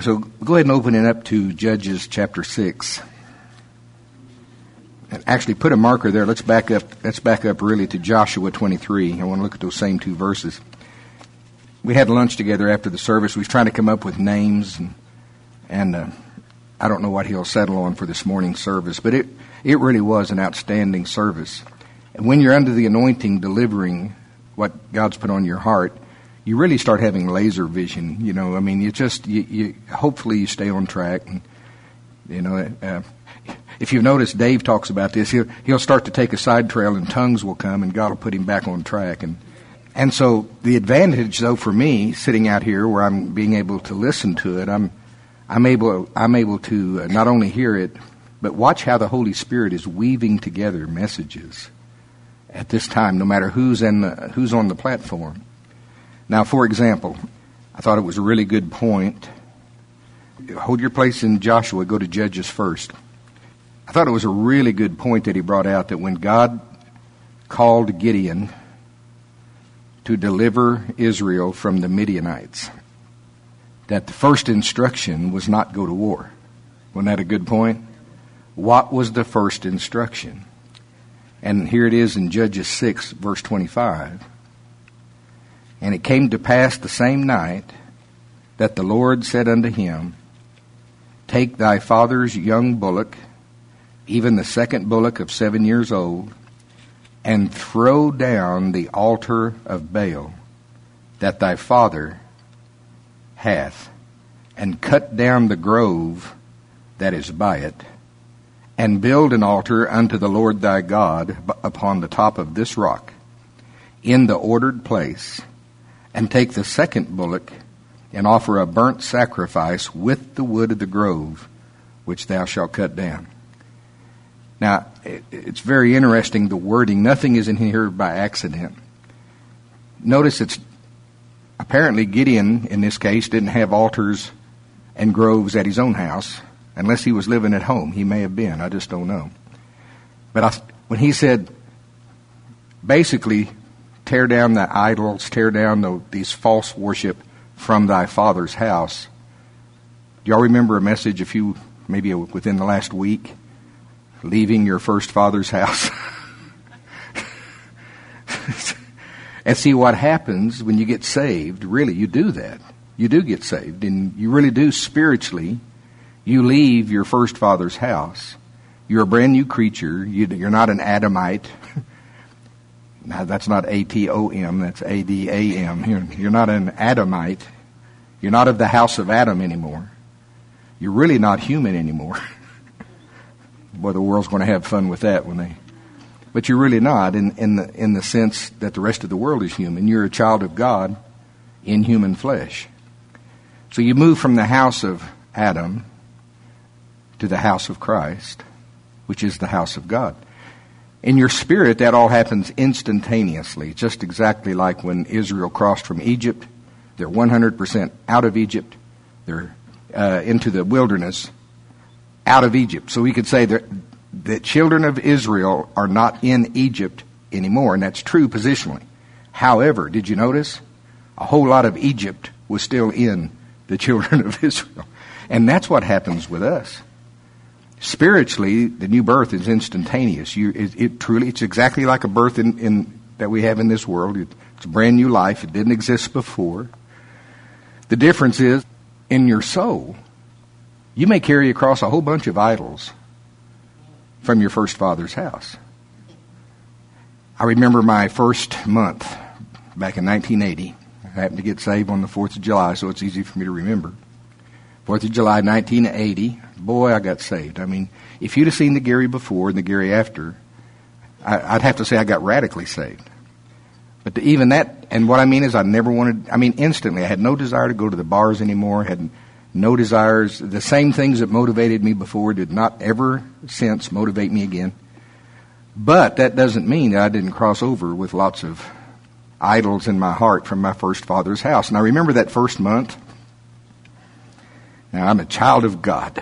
So go ahead and open it up to Judges chapter 6. And actually put a marker there. Let's back up really to Joshua 23. I want to look at those same two verses. We had lunch together after the service. We was trying to come up with names, and I don't know what he'll settle on for this morning's service, but it really was an outstanding service. And when you're under the anointing delivering what God's put on your heart, you really start having laser vision. You know, I mean, you hopefully you stay on track. And, you know, if you've noticed, Dave talks about this. He'll start to take a side trail, and tongues will come, and God will put him back on track. And so the advantage, though, for me, sitting out here where I'm being able to listen to it, I'm able to not only hear it, but watch how the Holy Spirit is weaving together messages at this time, no matter who's on the platform. Now, for example, I thought it was a really good point. Hold your place in Joshua. Go to Judges first. I thought it was a really good point that he brought out, that when God called Gideon to deliver Israel from the Midianites, that the first instruction was not go to war. Wasn't that a good point? What was the first instruction? And here it is in Judges 6, verse 25. And it came to pass the same night that the Lord said unto him, Take thy father's young bullock, even the second bullock of 7 years old, and throw down the altar of Baal that thy father hath, and cut down the grove that is by it, and build an altar unto the Lord thy God upon the top of this rock, in the ordered place, and take the second bullock, and offer a burnt sacrifice with the wood of the grove, which thou shalt cut down. Now, it's very interesting, the wording. Nothing is in here by accident. Notice it's apparently Gideon, in this case, didn't have altars and groves at his own house, unless he was living at home. He may have been. I just don't know. But when he said, basically, tear down the idols, tear down these false worship from thy father's house. Do y'all remember a message maybe within the last week? Leaving your first father's house. And see what happens when you get saved. Really, you do that. You do get saved. And you really do spiritually. You leave your first father's house. You're a brand new creature. You're not an Adamite. Now, that's not A-T-O-M, that's A-D-A-M. You're not an Adamite. You're not of the house of Adam anymore. You're really not human anymore. Boy, the world's going to have fun with that but you're really not in the sense that the rest of the world is human. You're a child of God in human flesh. So you move from the house of Adam to the house of Christ, which is the house of God. In your spirit, that all happens instantaneously, just exactly like when Israel crossed from Egypt. They're 100% out of Egypt. They're into the wilderness, out of Egypt. So we could say that the children of Israel are not in Egypt anymore, and that's true positionally. However, did you notice? A whole lot of Egypt was still in the children of Israel. And that's what happens with us. Spiritually, the new birth is instantaneous. It's exactly like a birth in that we have in this world. It's a brand new life. It didn't exist before. The difference is, in your soul, you may carry across a whole bunch of idols from your first father's house. I remember my first month back in 1980. I happened to get saved on the 4th of July, so it's easy for me to remember. 4th of July, 1980. Boy, I got saved. I mean, if you'd have seen the Gary before and the Gary after, I'd have to say I got radically saved. But even that, and what I mean is instantly, I had no desire to go to the bars anymore, had no desires. The same things that motivated me before did not ever since motivate me again. But that doesn't mean that I didn't cross over with lots of idols in my heart from my first father's house. And I remember that first month. Now, I'm a child of God,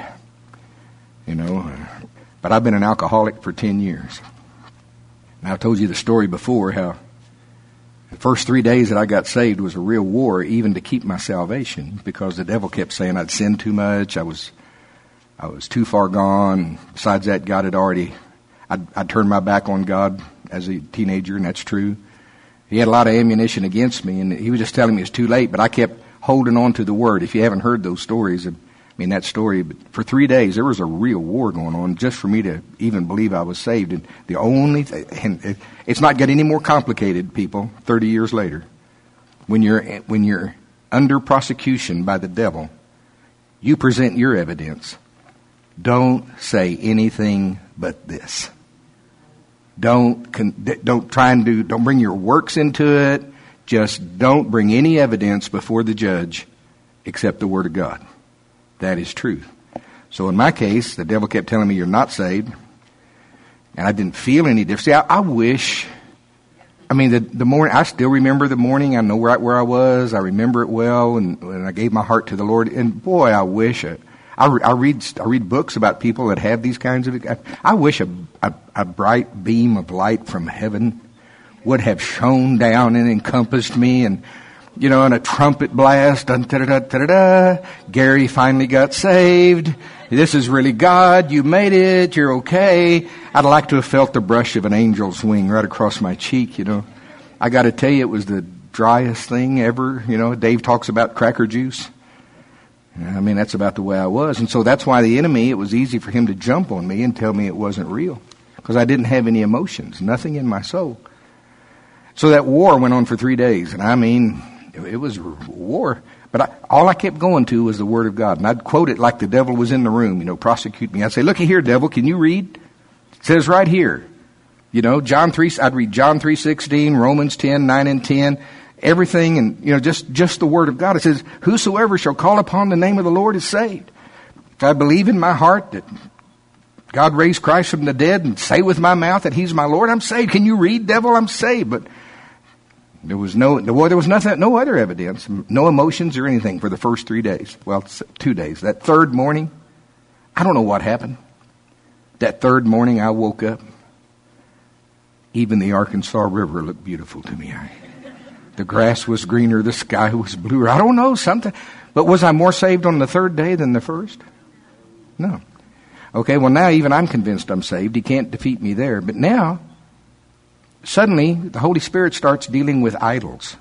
but I've been an alcoholic for 10 years. And I've told you the story before how The first 3 days that I got saved was a real war, even to keep my salvation, because the devil kept saying I'd sinned too much, I was too far gone. Besides that, God had already, I'd turned my back on God as a teenager, and that's true. He had a lot of ammunition against me, and he was just telling me it's too late, but I kept holding on to the Word. If you haven't heard those stories, that story, but for 3 days, there was a real war going on just for me to even believe I was saved. And the only and it's not getting any more complicated, people, 30 years later. When you're under prosecution by the devil, you present your evidence. Don't say anything but this. Don't bring your works into it. Just don't bring any evidence before the judge except the Word of God. That is truth. So in my case, the devil kept telling me you're not saved, and I didn't feel any difference. See, I wish. The morning. I still remember the morning. I know right where I was. I remember it well, and I gave my heart to the Lord. And boy, I wish it. I read books about people that have these kinds of. I wish a bright beam of light from heaven would have shone down and encompassed me, and and a trumpet blast. Gary finally got saved. This is really God. You made it. You're okay. I'd like to have felt the brush of an angel's wing right across my cheek. I got to tell you, it was the driest thing ever. Dave talks about cracker juice. That's about the way I was. And so that's why the enemy, it was easy for him to jump on me and tell me it wasn't real, because I didn't have any emotions, nothing in my soul. So that war went on for 3 days. And it was war. But all I kept going to was the Word of God. And I'd quote it like the devil was in the room, prosecute me. I'd say, looky here, devil, can you read? It says right here. John 3, I'd read John 3:16, Romans 10, 9 and 10, everything, and, just the Word of God. It says, whosoever shall call upon the name of the Lord is saved. If I believe in my heart that God raised Christ from the dead and say with my mouth that He's my Lord, I'm saved. Can you read, devil? I'm saved. But there was nothing, no other evidence, no emotions or anything for the first 3 days. Well, 2 days. That third morning, I don't know what happened. That third morning, I woke up. Even the Arkansas River looked beautiful to me. The grass was greener, the sky was bluer. I don't know, something. But was I more saved on the third day than the first? No. Okay, well now even I'm convinced I'm saved. He can't defeat me there. But now, suddenly, the Holy Spirit starts dealing with idols.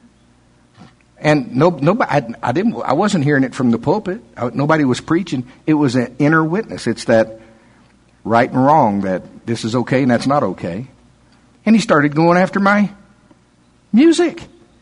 And I wasn't hearing it from the pulpit. Nobody was preaching. It was an inner witness. It's that right and wrong, that this is okay and that's not okay. And he started going after my music.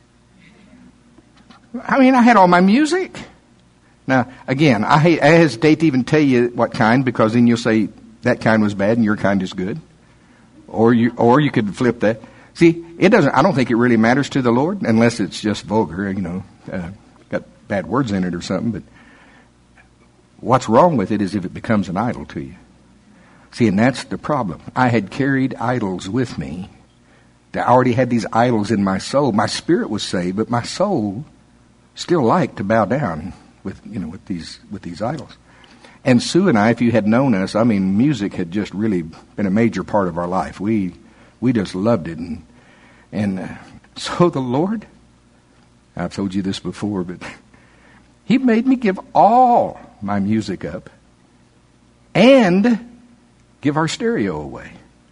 I had all my music. Now, again, I hesitate to even tell you what kind, because then you'll say that kind was bad and your kind is good. Or you could flip that. See, it doesn't. I don't think it really matters to the Lord unless it's just vulgar, got bad words in it or something. But what's wrong with it is if it becomes an idol to you. See, and that's the problem. I had carried idols with me. I already had these idols in my soul. My spirit was saved, but my soul still liked to bow down with these idols. And Sue and I, if you had known us, music had just really been a major part of our life. We just loved it. And so the Lord, I've told you this before, but He made me give all my music up and give our stereo away.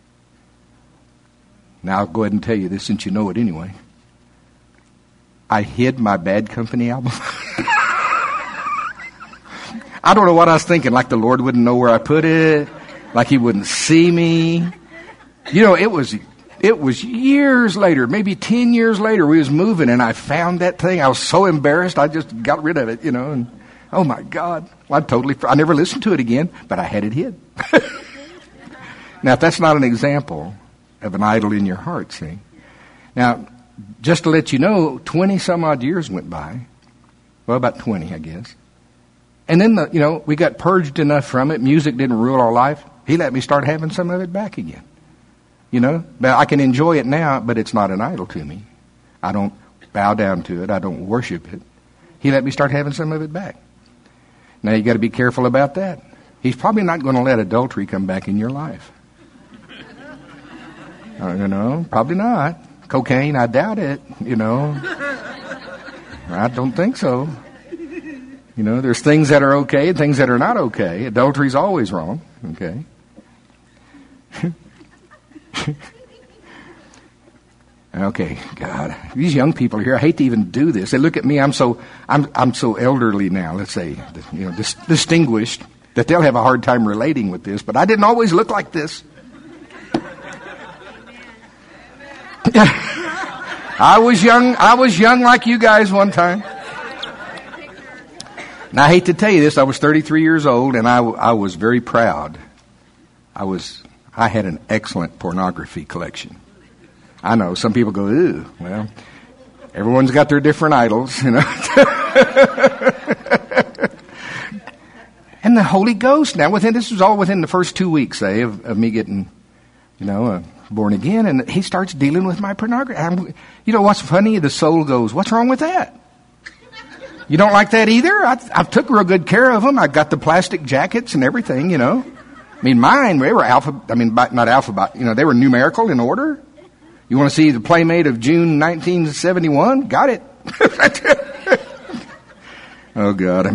Now I'll go ahead and tell you this since you know it anyway. I hid my Bad Company album. I don't know what I was thinking, like the Lord wouldn't know where I put it, like He wouldn't see me. It was years later, maybe 10 years later, we was moving and I found that thing. I was so embarrassed, I just got rid of it, and oh my God. I never listened to it again, but I had it hid. Now, if that's not an example of an idol in your heart, see. Now, just to let you know, 20 some odd years went by. Well, about 20, I guess. And then, we got purged enough from it. Music didn't rule our life. He let me start having some of it back again. But I can enjoy it now, but it's not an idol to me. I don't bow down to it. I don't worship it. He let me start having some of it back. Now, you got to be careful about that. He's probably not going to let adultery come back in your life. Probably not. Cocaine, I doubt it, I don't think so. There's things that are okay and things that are not okay. Adultery's always wrong, okay? Okay, God, these young people here, I hate to even do this. They look at me, I'm so elderly now, let's say, distinguished, that they'll have a hard time relating with this, but I didn't always look like this. I was young like you guys one time. Now I hate to tell you this, I was 33 years old and I was very proud. I had an excellent pornography collection. I know, some people go, ew, well, everyone's got their different idols, And the Holy Ghost, now this was all within the first 2 weeks, of me getting, born again, and he starts dealing with my pornography. What's funny? The soul goes, what's wrong with that? You don't like that either? I've took real good care of them. I got the plastic jackets and everything, mine, they were not alphabet, they were numerical in order. You want to see the Playmate of June 1971? Got it. Oh, God.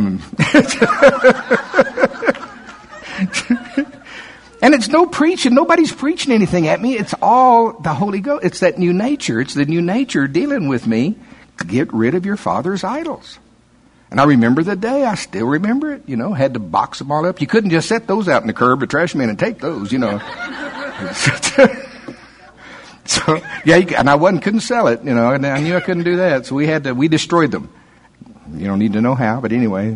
And it's no preaching. Nobody's preaching anything at me. It's all the Holy Ghost. It's that new nature. It's the new nature dealing with me. Get rid of your father's idols. And I remember the day. I still remember it. Had to box them all up. You couldn't just set those out in the curb, the trash man, and take those, So, and I couldn't sell it, and I knew I couldn't do that. So we destroyed them. You don't need to know how, but anyway.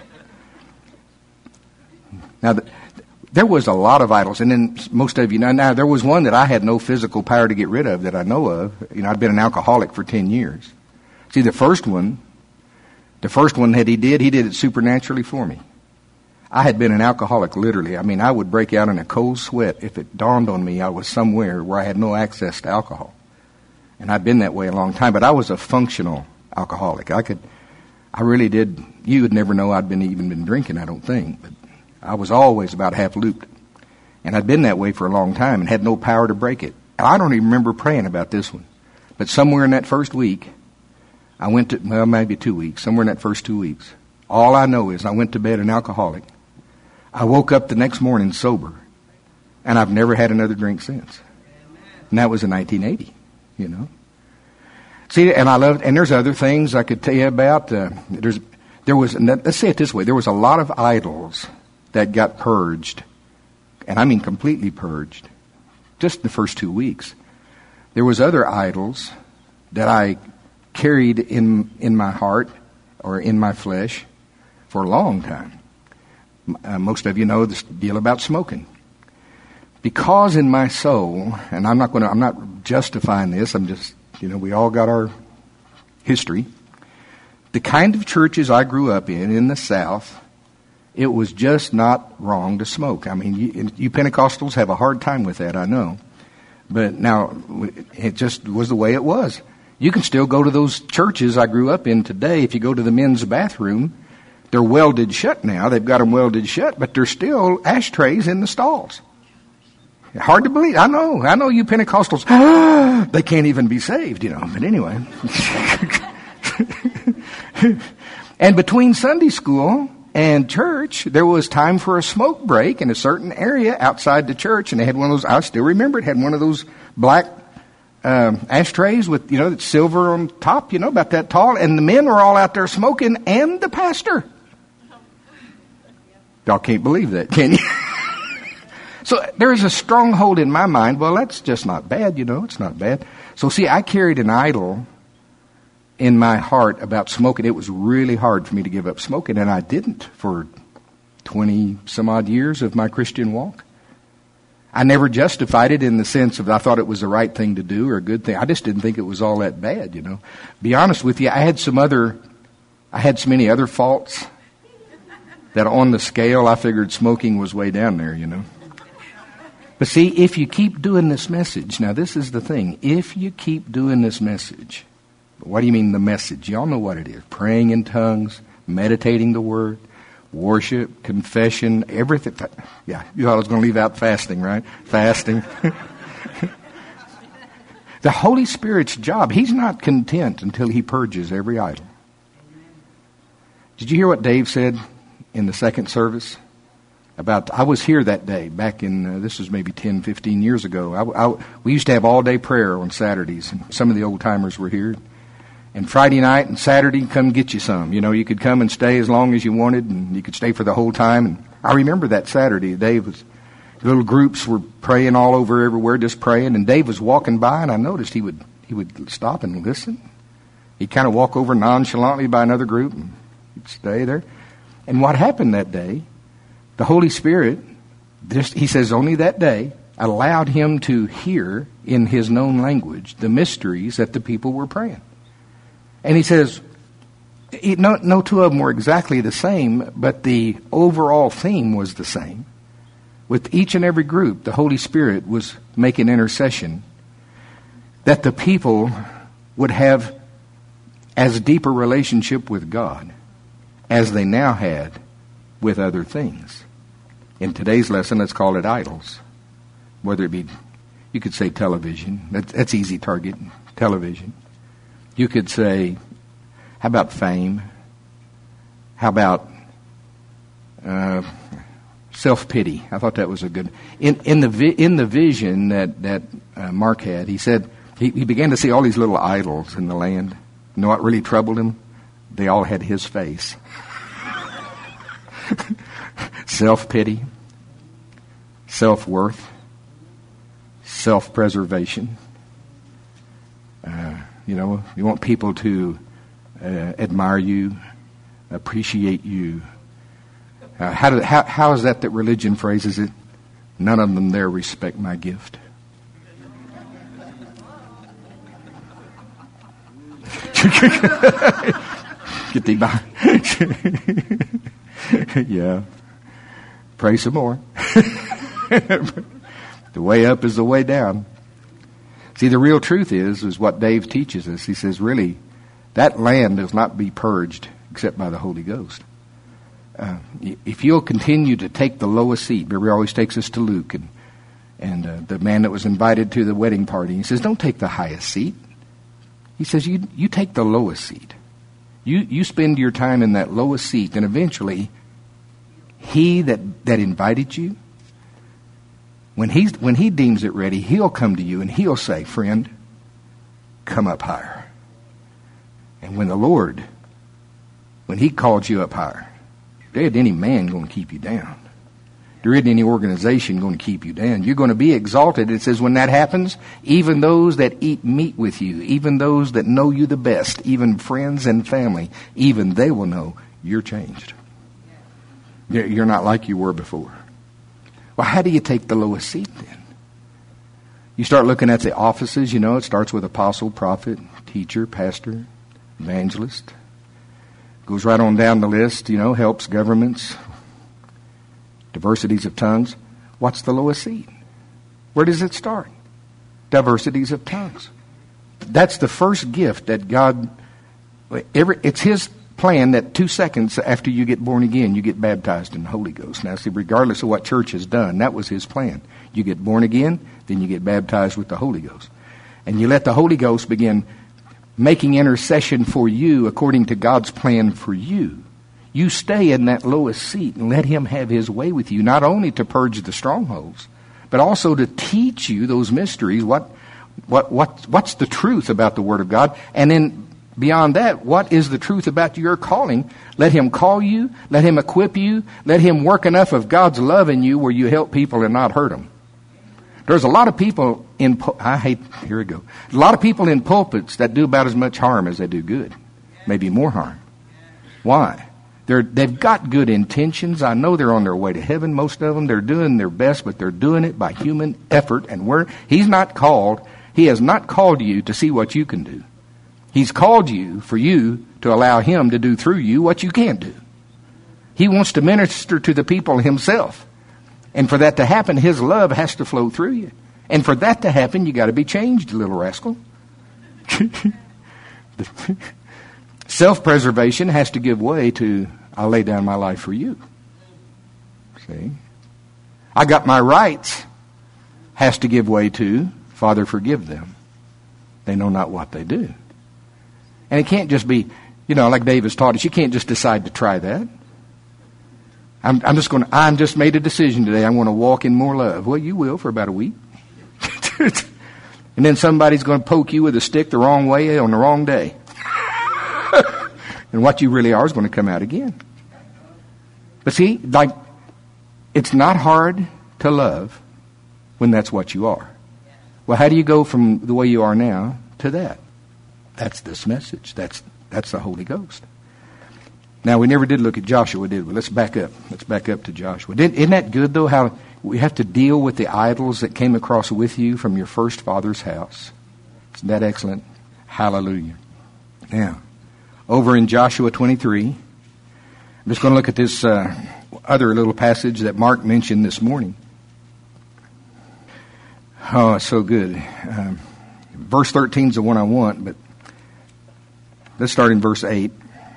Now, there was a lot of idols, and then most of you know, now there was one that I had no physical power to get rid of that I know of. I'd been an alcoholic for 10 years. See, the first one that he did it supernaturally for me. I had been an alcoholic, literally. I would break out in a cold sweat if it dawned on me I was somewhere where I had no access to alcohol. And I'd been that way a long time, but I was a functional alcoholic. I really did. You would never know I'd even been drinking, I don't think. But I was always about half looped. And I'd been that way for a long time and had no power to break it. I don't even remember praying about this one. But somewhere in that first week, I went to, maybe 2 weeks, somewhere in that first 2 weeks. All I know is I went to bed an alcoholic. I woke up the next morning sober, and I've never had another drink since. And that was in 1980, See, and and there's other things I could tell you about. Let's say it this way. There was a lot of idols that got purged, and I mean completely purged, just the first 2 weeks. There was other idols that I carried in my heart or in my flesh for a long time. Most of you know this deal about smoking. Because in my soul, and I'm not justifying this, I'm just, we all got our history. The kind of churches I grew up in the South, it was just not wrong to smoke. You Pentecostals have a hard time with that, I know. But now, it just was the way it was. You can still go to those churches I grew up in today. If you go to the men's bathroom, they're welded shut now. They've got them welded shut, but there's still ashtrays in the stalls. Hard to believe. I know you Pentecostals, they can't even be saved, But anyway. And between Sunday school and church, there was time for a smoke break in a certain area outside the church. And they had one of those, I still remember it, had one of those black ashtrays with, that's silver on top, about that tall. And the men were all out there smoking, and the pastor. Y'all can't believe that, can you? So there is a stronghold in my mind. Well, that's just not bad, it's not bad. So see, I carried an idol in my heart about smoking. It was really hard for me to give up smoking, and I didn't for 20 some odd years of my Christian walk. I never justified it in the sense of I thought it was the right thing to do or a good thing. I just didn't think it was all that bad, Be honest with you, I had so many other faults that on the scale I figured smoking was way down there, But see, if you keep doing this message, now this is the thing, if you keep doing this message, what do you mean the message? Y'all know what it is. Praying in tongues, meditating the word, worship, confession, everything. Yeah, you thought I was going to leave out fasting, right? Fasting. The Holy Spirit's job, He's not content until He purges every idol. Did you hear what Dave said in the second service? I was here that day, back in, this was maybe 10, 15 years ago. We used to have all-day prayer on Saturdays, and some of the old-timers were here. And Friday night and Saturday, come get you some. You know, you could come and stay as long as you wanted, and you could stay for the whole time. And I remember that Saturday, little groups were praying all over everywhere, just praying, and Dave was walking by, and I noticed he would stop and listen. He'd kind of walk over nonchalantly by another group, and he'd stay there. And what happened that day, the Holy Spirit, he says only that day, allowed him to hear in his known language the mysteries that the people were praying. And he says, no two of them were exactly the same, but the overall theme was the same. With each and every group, the Holy Spirit was making intercession that the people would have as deep a relationship with God as they now had with other things. In today's lesson, let's call it idols. Whether it be, you could say television. That's easy target, television. You could say, how about fame? How about self-pity? I thought that was a good. In the vision that Mark had, he said he began to see all these little idols in the land. You know what really troubled him? They all had his face. Self-pity, self-worth, self-preservation. You want people to admire you, appreciate you. How is that religion phrases it? None of them there respect my gift. Get thee by. Yeah. Pray some more. The way up is the way down. See, the real truth is what Dave teaches us. He says, really, that land does not be purged except by the Holy Ghost. If you'll continue to take the lowest seat, remember he always takes us to Luke and the man that was invited to the wedding party. He says, don't take the highest seat. He says, you take the lowest seat. You spend your time in that lowest seat, and eventually he that invited you, when he deems it ready, he'll come to you and he'll say, friend, come up higher. And when he called you up higher, there isn't any man going to keep you down. There isn't any organization going to keep you down. You're going to be exalted. It says when that happens, even those that eat meat with you, even those that know you the best, even friends and family, even they will know you're changed. You're not like you were before. Well, how do you take the lowest seat then? You start looking at the offices, it starts with apostle, prophet, teacher, pastor, evangelist. Goes right on down the list, helps governments, diversities of tongues. What's the lowest seat? Where does it start? Diversities of tongues. That's the first gift that God, it's His plan that 2 seconds after you get born again, you get baptized in the Holy Ghost. Now, see, regardless of what church has done, that was His plan. You get born again, then you get baptized with the Holy Ghost. And you let the Holy Ghost begin making intercession for you according to God's plan for you. You stay in that lowest seat and let Him have His way with you, not only to purge the strongholds, but also to teach you those mysteries. What's the truth about the Word of God? And then beyond that, what is the truth about your calling? Let Him call you, let Him equip you, let Him work enough of God's love in you where you help people and not hurt them. There's a lot of people a lot of people in pulpits that do about as much harm as they do good. Maybe more harm. Why? They've got good intentions. I know they're on their way to heaven, most of them. They're doing their best, but they're doing it by human effort. And He has not called you to see what you can do. He's called you for you to allow Him to do through you what you can't do. He wants to minister to the people Himself. And for that to happen, His love has to flow through you. And for that to happen, you got to be changed, little rascal. Self-preservation has to give way to, I'll lay down my life for you. See? I got my rights has to give way to, Father, forgive them. They know not what they do. And it can't just be, like David's taught us, you can't just decide to try that. I'm just made a decision today. I'm going to walk in more love. Well, you will for about a week. And then somebody's going to poke you with a stick the wrong way on the wrong day. And what you really are is going to come out again. But see, it's not hard to love when that's what you are. Well, how do you go from the way you are now to that? That's this message. That's the Holy Ghost. Now, we never did look at Joshua, did we? Let's back up. Let's back up to Joshua. Isn't that good, though, how we have to deal with the idols that came across with you from your first father's house? Isn't that excellent? Hallelujah. Now, over in Joshua 23, I'm just going to look at this other little passage that Mark mentioned this morning. Oh, it's so good. Verse 13 is the one I want, but let's start in verse 8.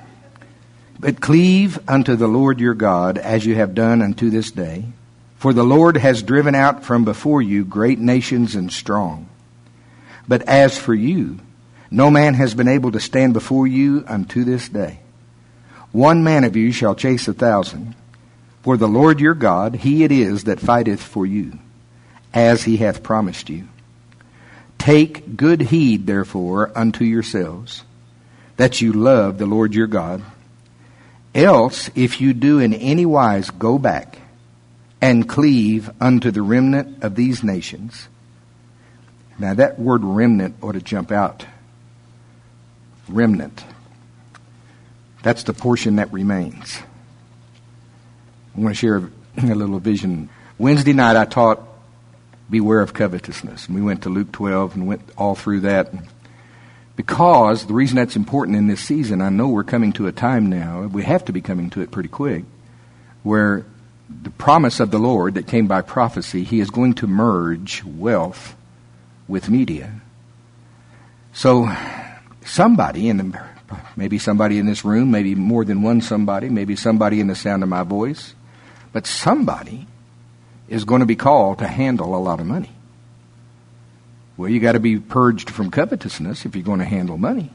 But cleave unto the Lord your God, as you have done unto this day. For the Lord has driven out from before you great nations and strong. But as for you, no man has been able to stand before you unto this day. One man of you shall chase 1,000. For the Lord your God, he it is that fighteth for you, as he hath promised you. Take good heed, therefore, unto yourselves, that you love the Lord your God. Else, if you do in any wise go back and cleave unto the remnant of these nations. Now that word remnant ought to jump out. Remnant. That's the portion that remains. I want to share a little vision. Wednesday night I taught beware of covetousness. And we went to Luke 12 and went all through that. Because the reason that's important in this season, I know we're coming to a time now, we have to be coming to it pretty quick, where the promise of the Lord that came by prophecy, he is going to merge wealth with media. So somebody, maybe somebody in this room, maybe more than one somebody, maybe somebody in the sound of my voice, but somebody is going to be called to handle a lot of money. Well, you got to be purged from covetousness if you're going to handle money.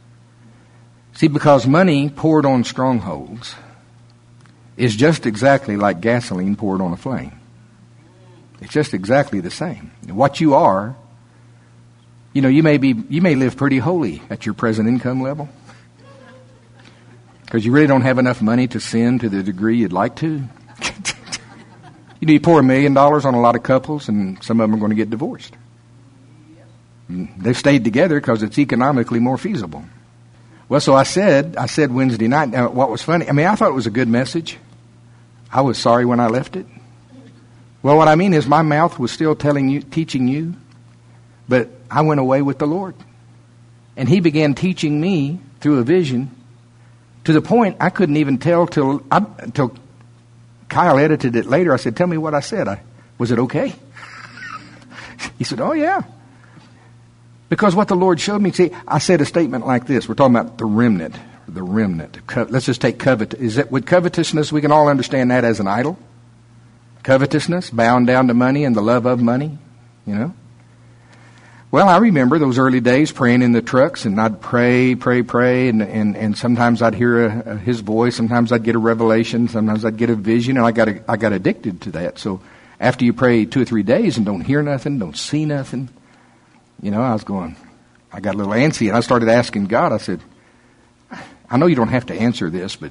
See, because money poured on strongholds is just exactly like gasoline poured on a flame. It's just exactly the same. What you are, you may live pretty holy at your present income level, because you really don't have enough money to sin to the degree you'd like to. You pour $1 million on a lot of couples, and some of them are going to get divorced. They've stayed together because it's economically more feasible. Well, so I said Wednesday night, now what was funny, I thought it was a good message. I was sorry when I left it. Well, what I mean is my mouth was still teaching you, but I went away with the Lord. And he began teaching me through a vision to the point I couldn't even tell till Kyle edited it later. I said, tell me what I said. Was it okay? He said, oh yeah. Because what the Lord showed me, see, I said a statement like this. We're talking about the remnant. The remnant. Let's just take with covetousness, we can all understand that as an idol. Covetousness, bound down to money and the love of money, Well, I remember those early days praying in the trucks, and I'd pray, and sometimes I'd hear his voice, sometimes I'd get a revelation, sometimes I'd get a vision, and I got addicted to that. So after you pray 2 or 3 days and don't hear nothing, don't see nothing, I got a little antsy, and I started asking God. I said, I know you don't have to answer this, but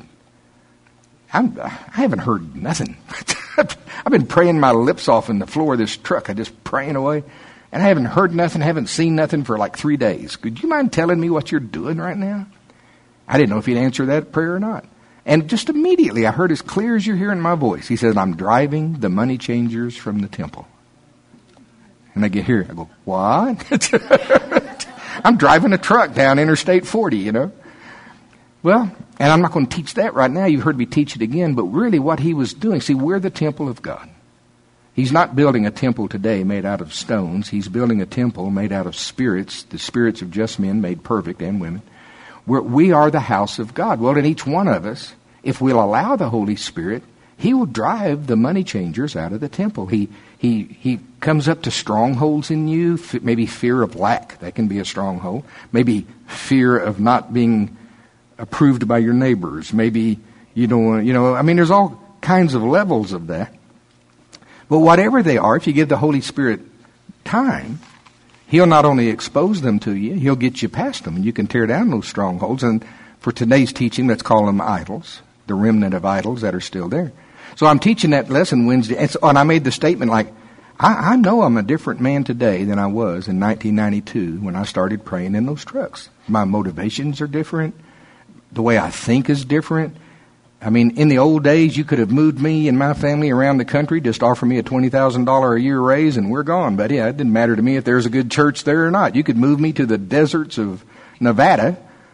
I haven't heard nothing. I've been praying my lips off in the floor of this truck. I'm just praying away, and I haven't heard nothing, haven't seen nothing for like 3 days. Could you mind telling me what you're doing right now? I didn't know if he'd answer that prayer or not. And just immediately, I heard as clear as you're hearing my voice. He says, I'm driving the money changers from the temple. And I get here, I go, what? I'm driving a truck down Interstate 40, Well, and I'm not going to teach that right now. You've heard me teach it again. But really what he was doing, see, we're the temple of God. He's not building a temple today made out of stones. He's building a temple made out of spirits, the spirits of just men made perfect, and women. We are the house of God. Well, in each one of us, if we'll allow the Holy Spirit, He will drive the money changers out of the temple. He comes up to strongholds in you, maybe fear of lack. That can be a stronghold. Maybe fear of not being approved by your neighbors. Maybe you don't want, there's all kinds of levels of that. But whatever they are, if you give the Holy Spirit time, He'll not only expose them to you, He'll get you past them, and you can tear down those strongholds. And for today's teaching, let's call them idols, the remnant of idols that are still there. So I'm teaching that lesson Wednesday, and I made the statement like, I know I'm a different man today than I was in 1992 when I started praying in those trucks. My motivations are different. The way I think is different. I mean, in the old days, you could have moved me and my family around the country, just offer me a $20,000 a year raise, and we're gone, buddy. It didn't matter to me if there's a good church there or not. You could move me to the deserts of Nevada,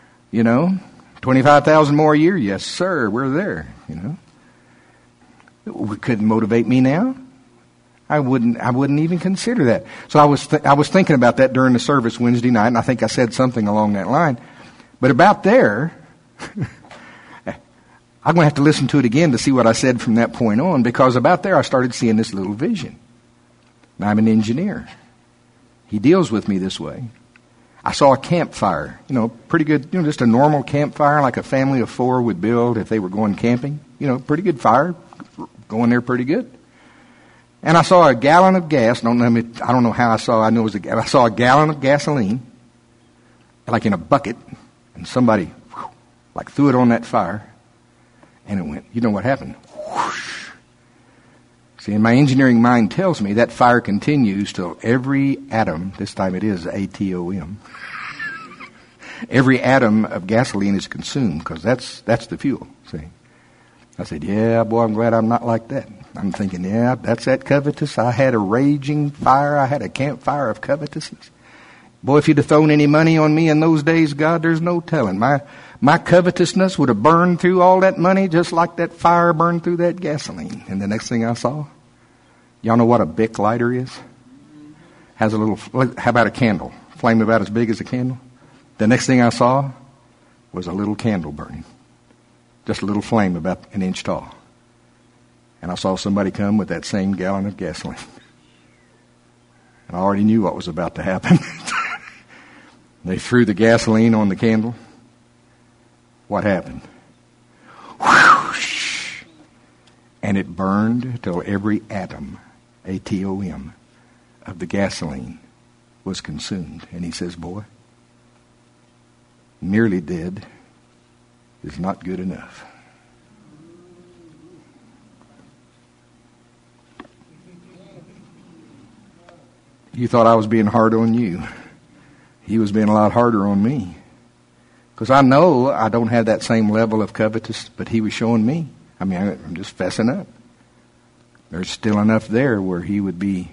25,000 more a year. Yes, sir, we're there, It couldn't motivate me now. I wouldn't even consider that. So I was thinking about that during the service Wednesday night, and I think I said something along that line. But about there, I'm going to have to listen to it again to see what I said from that point on, because about there I started seeing this little vision. Now, I'm an engineer. He deals with me this way. I saw a campfire, pretty good, just a normal campfire like a family of 4 would build if they were going camping. Pretty good fire, going there pretty good. And I saw a gallon of gas. I don't know how I saw. I saw a gallon of gasoline, like in a bucket, and somebody threw it on that fire, and it went. You know what happened? Whoosh. See, and my engineering mind tells me that fire continues till every atom. This time it is ATOM. Every atom of gasoline is consumed, because that's the fuel. See. I said, yeah, boy, I'm glad I'm not like that. I'm thinking, yeah, that's that covetous. I had a raging fire. I had a campfire of covetousness. Boy, if you'd have thrown any money on me in those days, God, there's no telling. My covetousness would have burned through all that money just like that fire burned through that gasoline. And the next thing I saw, y'all know what a Bic lighter is? Has a little, how about a candle? Flame about as big as a candle. The next thing I saw was a little candle burning. Just a little flame about an inch tall. And I saw somebody come with that same gallon of gasoline. And I already knew what was about to happen. They threw the gasoline on the candle. What happened? Whoosh! And it burned till every atom, ATOM, of the gasoline was consumed. And he says, boy, nearly dead is not good enough. You thought I was being hard on you. He was being a lot harder on me. Because I know I don't have that same level of covetous, but he was showing me. I'm just fessing up. There's still enough there where he would be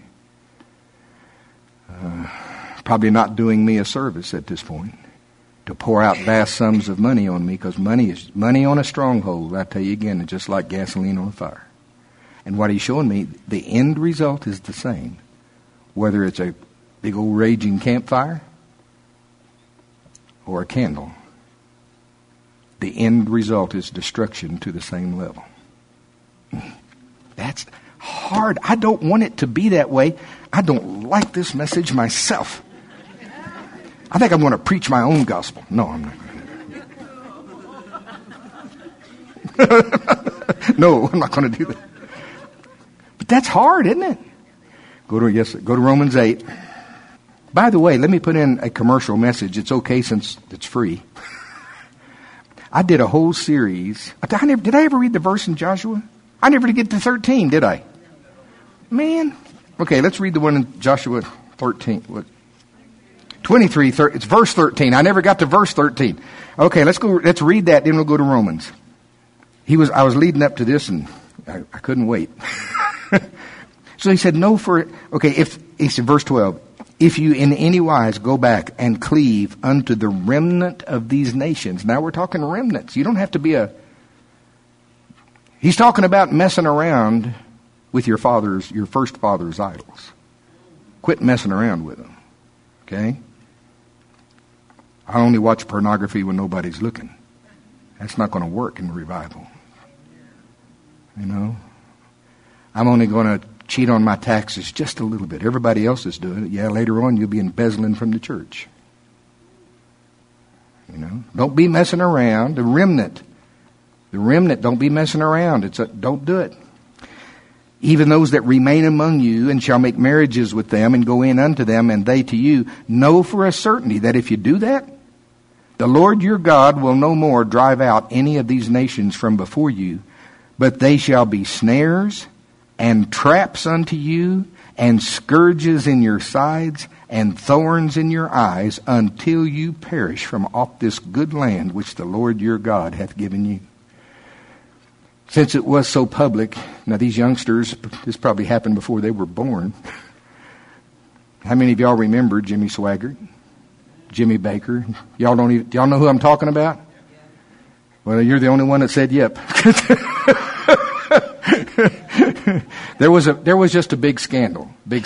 probably not doing me a service at this point to pour out vast sums of money on me, because money on a stronghold, I tell you again, is just like gasoline on a fire. And what he's showing me, the end result is the same. Whether it's a big old raging campfire or a candle, the end result is destruction to the same level. That's hard. I don't want it to be that way. I don't like this message myself. I think I'm going to preach my own gospel. No, I'm not. No, I'm not going to do that. But that's hard, isn't it? Go to Romans 8. By the way, let me put in a commercial message. It's okay since it's free. I did a whole series. Did I ever read the verse in Joshua? I never did get to 13, did I? Man. Okay, let's read the one in Joshua 13. What? 23, it's verse 13. I never got to verse 13. Okay, let's read that, then we'll go to Romans. I was leading up to this, and I couldn't wait. So he said, he said, verse 12, if you in any wise go back and cleave unto the remnant of these nations. Now we're talking remnants. You don't have to be he's talking about messing around with your first father's idols. Quit messing around with them. Okay? I only watch pornography when nobody's looking. That's not going to work in revival. You know, I'm only going to cheat on my taxes just a little bit. Everybody else is doing it. Yeah, later on you'll be embezzling from the church. You know, don't be messing around. The remnant, don't be messing around. Don't do it. Even those that remain among you and shall make marriages with them and go in unto them and they to you, know for a certainty that if you do that, the Lord your God will no more drive out any of these nations from before you, but they shall be snares and traps unto you and scourges in your sides and thorns in your eyes until you perish from off this good land which the Lord your God hath given you. Since it was so public, now these youngsters, this probably happened before they were born. How many of y'all remember Jimmy Swaggart, Jimmy Baker? Y'all know who I'm talking about? Well, you're the only one that said yep. There was just a big scandal.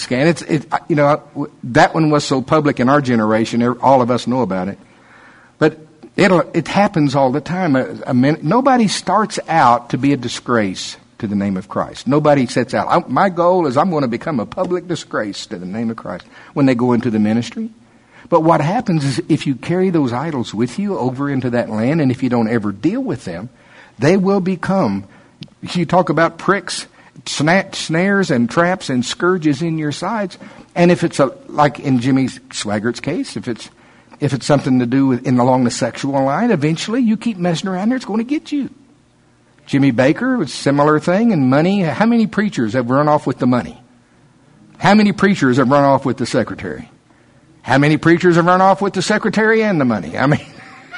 That one was so public in our generation. All of us know about it. But it happens all the time. Nobody starts out to be a disgrace to the name of Christ. Nobody sets out. My goal is I'm going to become a public disgrace to the name of Christ when they go into the ministry. But what happens is if you carry those idols with you over into that land, and if you don't ever deal with them, they will become, you talk about pricks, snares and traps and scourges in your sides. And if it's like in Jimmy Swaggart's case, if it's something to do with along the sexual line, eventually you keep messing around there, it's going to get you. Jimmy Baker was a similar thing, and money. How many preachers have run off with the money? How many preachers have run off with the secretary? How many preachers have run off with the secretary and the money? I mean,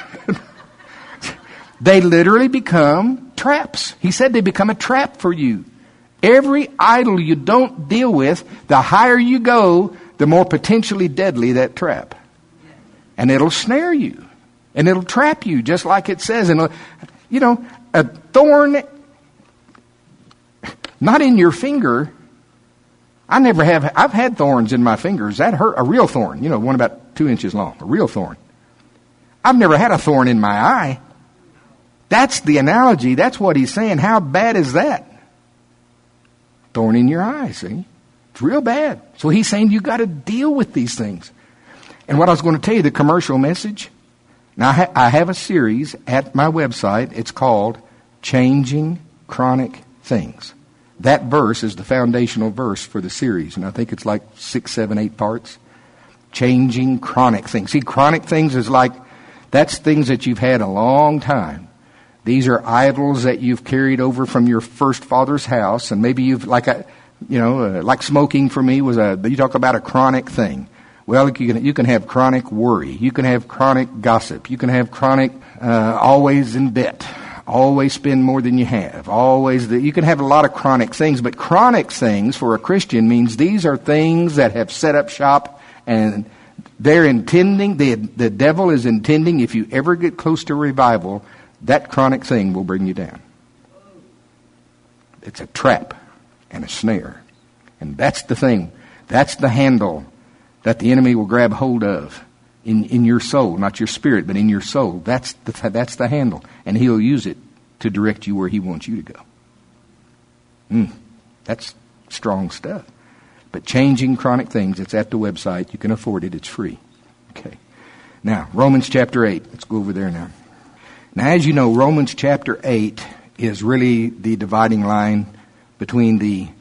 they literally become traps. He said they become a trap for you. Every idol you don't deal with, the higher you go, the more potentially deadly that trap. And it'll snare you. And it'll trap you, just like it says. And, a thorn, not in your finger. I've had thorns in my fingers. That hurt. A real thorn, one about 2 inches long. A real thorn. I've never had a thorn in my eye. That's the analogy. That's what he's saying. How bad is that? Thorn in your eye, see? It's real bad. So he's saying you got to deal with these things. And what I was going to tell you, the commercial message. Now, I have a series at my website. It's called Changing Chronic Things. That verse is the foundational verse for the series. And I think it's like 6, 7, 8 parts. Changing chronic things. See, chronic things is like, that's things that you've had a long time. These are idols that you've carried over from your first father's house. And maybe you've, like smoking for me you talk about a chronic thing. Well, you can have chronic worry. You can have chronic gossip. You can have chronic always in debt. Always spend more than you have. You can have a lot of chronic things, but chronic things for a Christian means these are things that have set up shop, and they're intending, the devil is intending, if you ever get close to revival, that chronic thing will bring you down. It's a trap and a snare. And that's the thing. That's the handle that the enemy will grab hold of in your soul, not your spirit, but in your soul. That's the handle. And he'll use it to direct you where he wants you to go. That's strong stuff. But Changing Chronic Things, it's at the website. You can afford it. It's free. Okay. Now, Romans chapter 8. Let's go over there now. Now, as you know, Romans chapter 8 is really the dividing line between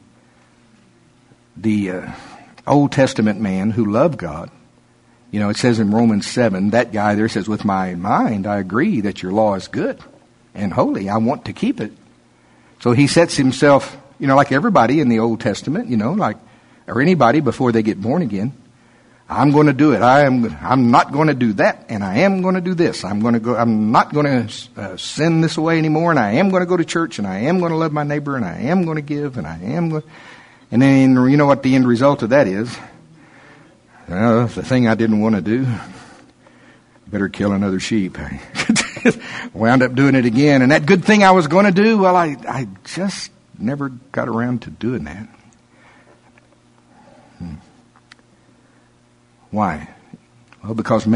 the Old Testament man who loved God. It says in Romans 7, that guy there says, with my mind, I agree that your law is good and holy. I want to keep it. So he sets himself, like everybody in the Old Testament, or anybody before they get born again. I'm going to do it. I'm not going to do that, and I am going to do this. I'm not going to sin this away anymore, and I am going to go to church, and I am going to love my neighbor, and I am going to give, and I am going. And then you know what the end result of that is? Well, the thing I didn't want to do, better kill another sheep. Wound up doing it again, and that good thing I was going to do, well, I just never got around to doing that. Why? Well, because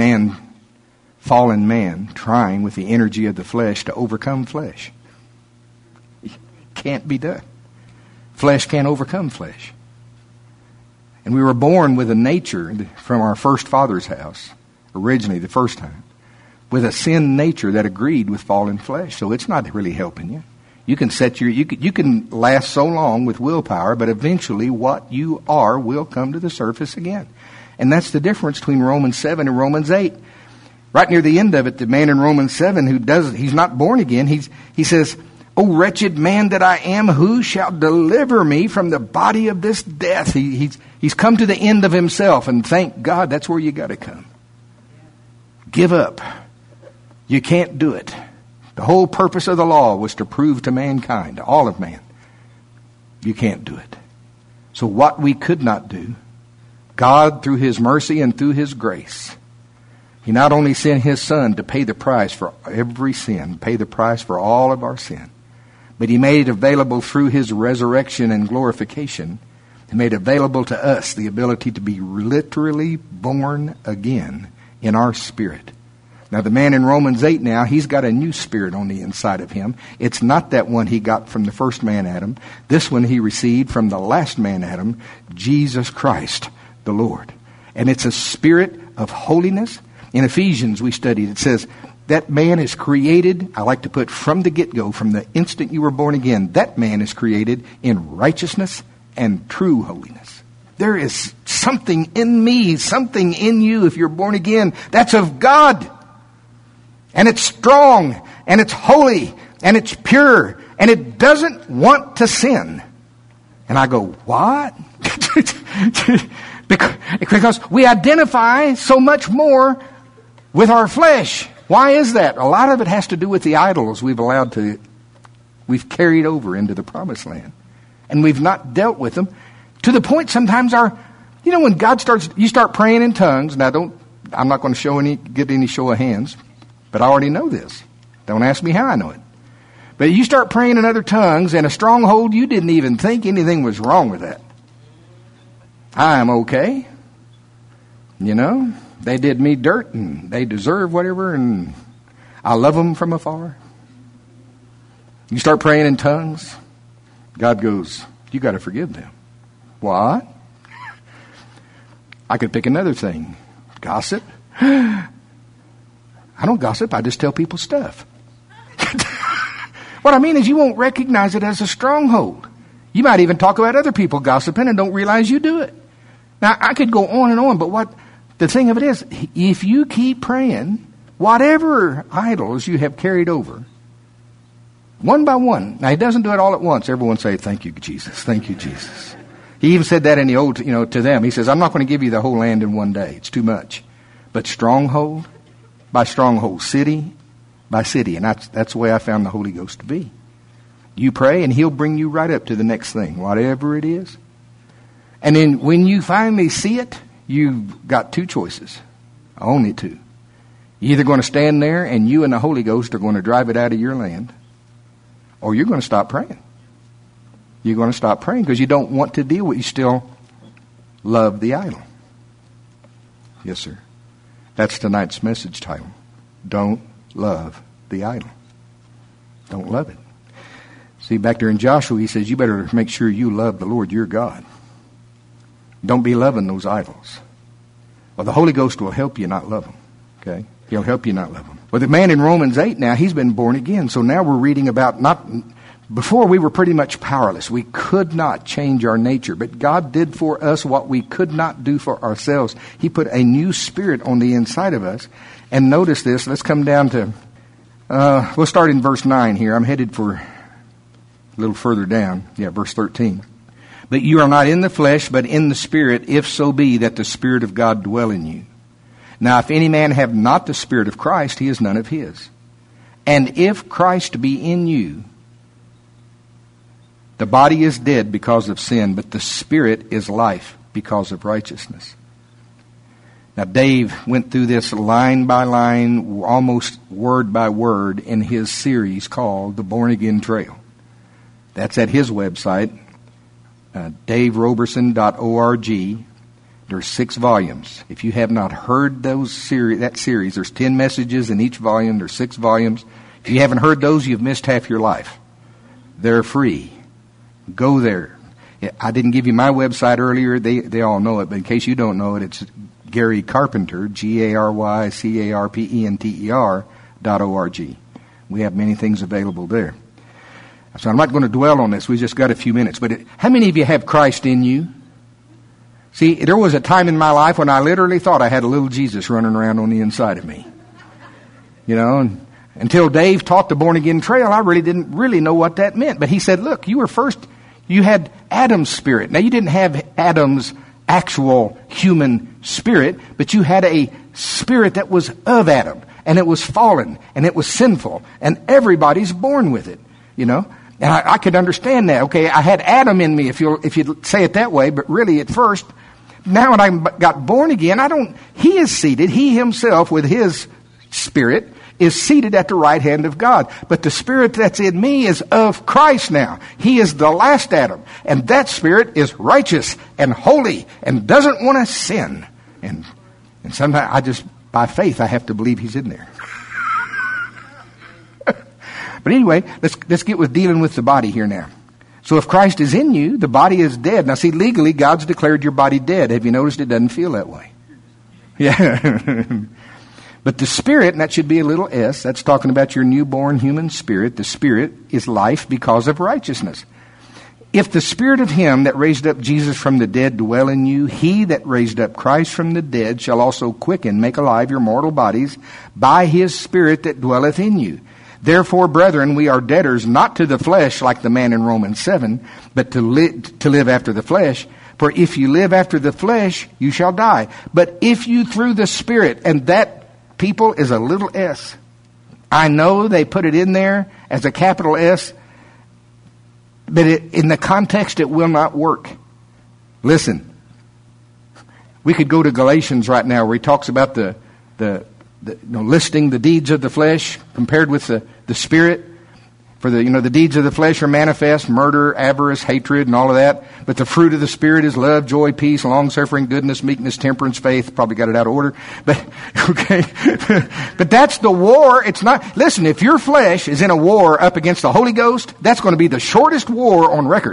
fallen man, trying with the energy of the flesh to overcome flesh. can't be done. Flesh can't overcome flesh. And we were born with a nature from our first father's house, originally the first time, with a sin nature that agreed with fallen flesh. So it's not really helping you. You can you can last so long with willpower, but eventually what you are will come to the surface again. And that's the difference between Romans 7 and Romans 8. Right near the end of it, the man in Romans 7 he's not born again, he says, "O wretched man that I am, who shall deliver me from the body of this death?" He's come to the end of himself, and thank God that's where you got to come. Give up. You can't do it. The whole purpose of the law was to prove to mankind, to all of man, you can't do it. So what we could not do, God, through His mercy and through His grace, He not only sent His Son to pay the price for every sin, pay the price for all of our sin, but He made it available through His resurrection and glorification. He made available to us the ability to be literally born again in our spirit. Now the man in Romans 8 now, he's got a new spirit on the inside of him. It's not that one he got from the first man Adam. This one he received from the last man Adam, Jesus Christ the Lord. And it's a spirit of holiness. In Ephesians we studied, it says, that man is created, I like to put from the get-go, from the instant you were born again, that man is created in righteousness and true holiness. There is something in me, something in you, if you're born again, that's of God. And it's strong, and it's holy, and it's pure, and it doesn't want to sin. And I go, what? Because we identify so much more with our flesh. Why is that? A lot of it has to do with the idols we've carried over into the promised land. And we've not dealt with them to the point sometimes when God you start praying in tongues. Now I'm not going to get any show of hands. But I already know this. Don't ask me how I know it. But you start praying in other tongues, and a stronghold, you didn't even think anything was wrong with that. I am okay. They did me dirt, and they deserve whatever, and I love them from afar. You start praying in tongues, God goes, you got to forgive them. What? I could pick another thing. Gossip. I don't gossip, I just tell people stuff. What I mean is you won't recognize it as a stronghold. You might even talk about other people gossiping and don't realize you do it. Now, I could go on and on, but the thing of it is, if you keep praying, whatever idols you have carried over, one by one, now He doesn't do it all at once. Everyone say, thank you, Jesus, thank you, Jesus. He even said that in the old, to them. He says, I'm not going to give you the whole land in one day. It's too much. But stronghold by stronghold, city by city. And that's the way I found the Holy Ghost to be. You pray and He'll bring you right up to the next thing, whatever it is. And then when you finally see it, you've got two choices. Only two. You're either going to stand there and you and the Holy Ghost are going to drive it out of your land, or you're going to stop praying. You're going to stop praying because you don't want to deal with it. You still love the idol. Yes, sir. That's tonight's message title. Don't love the idol. Don't love it. See, back there in Joshua, he says, you better make sure you love the Lord your God. Don't be loving those idols. Well, the Holy Ghost will help you not love them. Okay? He'll help you not love them. Well, the man in Romans 8 now, he's been born again. So now we're reading about before we were pretty much powerless. We could not change our nature. But God did for us what we could not do for ourselves. He put a new spirit on the inside of us. And notice this. Let's come down to, we'll start in verse 9 here. I'm headed for a little further down. Yeah, verse 13. But you are not in the flesh, but in the Spirit, if so be that the Spirit of God dwell in you. Now, if any man have not the Spirit of Christ, he is none of his. And if Christ be in you, the body is dead because of sin, but the Spirit is life because of righteousness. Now, Dave went through this line by line, almost word by word, in his series called The Born Again Trail. That's at his website, daveroberson.org. There's 6 volumes. If you have not heard that series, there's 10 messages in each volume. There's 6 volumes. If you haven't heard those, you've missed half your life. They're free. Go there. I didn't give you my website earlier. They all know it, but in case you don't know it, it's Gary Carpenter, GaryCarpenter.org. We have many things available there. So I'm not going to dwell on this. We just got a few minutes. But how many of you have Christ in you? See, there was a time in my life when I literally thought I had a little Jesus running around on the inside of me. You know, and until Dave taught the Born Again Trail, I really didn't really know what that meant. But he said, look, you had Adam's spirit. Now, you didn't have Adam's actual human spirit, but you had a spirit that was of Adam, and it was fallen, and it was sinful, and everybody's born with it, you know. And I could understand that. Okay, I had Adam in me, if you say it that way, but really at first, now when I got born again, he is seated, he himself with his spirit is seated at the right hand of God. But the spirit that's in me is of Christ now. He is the last Adam. And that spirit is righteous and holy and doesn't want to sin. And sometimes I just, by faith, I have to believe he's in there. But anyway, let's get with dealing with the body here now. So if Christ is in you, the body is dead. Now see, legally, God's declared your body dead. Have you noticed it doesn't feel that way? Yeah. But the spirit, and that should be a little s, that's talking about your newborn human spirit. The spirit is life because of righteousness. If the spirit of him that raised up Jesus from the dead dwell in you, he that raised up Christ from the dead shall also quicken, make alive your mortal bodies by his spirit that dwelleth in you. Therefore, brethren, we are debtors not to the flesh like the man in Romans 7, but to live after the flesh. For if you live after the flesh, you shall die. But if you through the spirit, and that people is a little s. I know they put it in there as a capital S, but in the context it will not work. Listen, we could go to Galatians right now where he talks about the listing the deeds of the flesh compared with the spirit. For the deeds of the flesh are manifest, murder, avarice, hatred, and all of that. But the fruit of the Spirit is love, joy, peace, long-suffering, goodness, meekness, temperance, faith. Probably got it out of order. But, okay. But that's the war. It's not, listen, if your flesh is in a war up against the Holy Ghost, that's going to be the shortest war on record.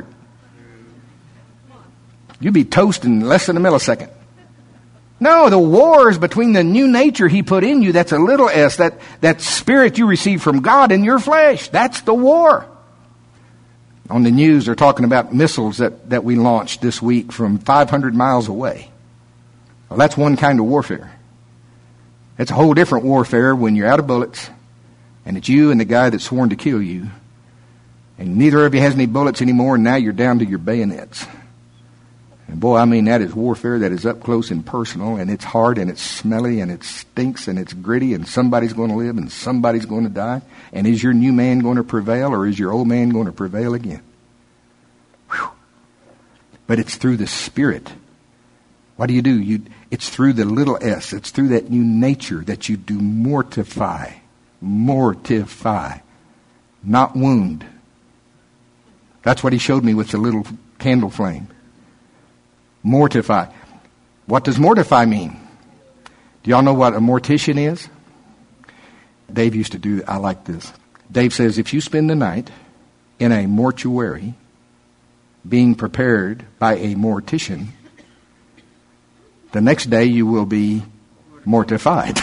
You'll be toast in less than a millisecond. No, the war is between the new nature he put in you, that's a little s, that spirit you receive from God in your flesh. That's the war. On the news, they're talking about missiles that we launched this week from 500 miles away. Well, that's one kind of warfare. It's a whole different warfare when you're out of bullets, and it's you and the guy that's sworn to kill you, and neither of you has any bullets anymore, and now you're down to your bayonets. And boy, I mean, that is warfare that is up close and personal, and it's hard, and it's smelly, and it stinks, and it's gritty, and somebody's going to live, and somebody's going to die. And is your new man going to prevail, or is your old man going to prevail again? Whew. But it's through the Spirit. What do? It's through the little s. It's through that new nature that you do mortify. Mortify. Not wound. That's what he showed me with the little candle flame. Mortify. What does mortify mean? Do y'all know what a mortician is? Dave used to do, I like this. Dave says, if you spend the night in a mortuary being prepared by a mortician, the next day you will be mortified.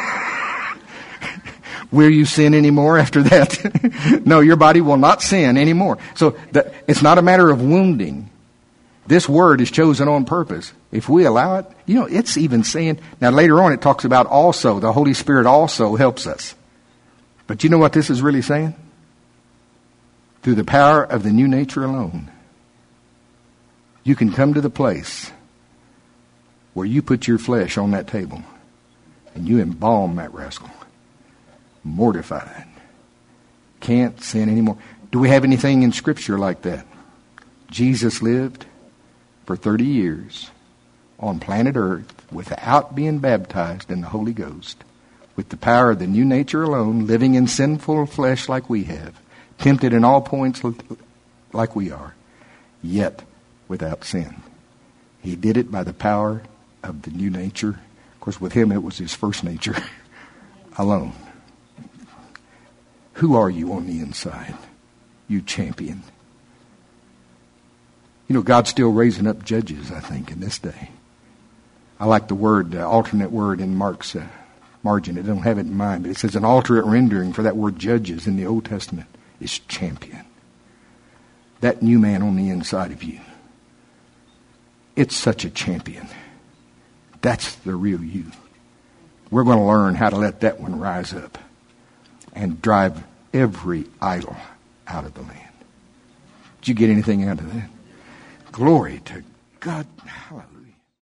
Will you sin anymore after that? No, your body will not sin anymore. So it's not a matter of wounding. This word is chosen on purpose. If we allow it, it's even saying, now later on it talks about also, the Holy Spirit also helps us. But you know what this is really saying? Through the power of the new nature alone, you can come to the place where you put your flesh on that table and you embalm that rascal. Mortified. Can't sin anymore. Do we have anything in Scripture like that? Jesus lived for 30 years on planet Earth without being baptized in the Holy Ghost, with the power of the new nature alone, living in sinful flesh like we have, tempted in all points like we are, yet without sin. He did it by the power of the new nature. Of course, with him it was his first nature alone. Who are you on the inside? you champion. You know, God's still raising up judges, I think, in this day. I like the word, alternate word in Mark's margin. I don't have it in mind, but it says an alternate rendering for that word judges in the Old Testament is champion. That new man on the inside of you. It's such a champion. That's the real you. We're going to learn how to let that one rise up and drive every idol out of the land. Did you get anything out of that? Glory to God. Hallelujah.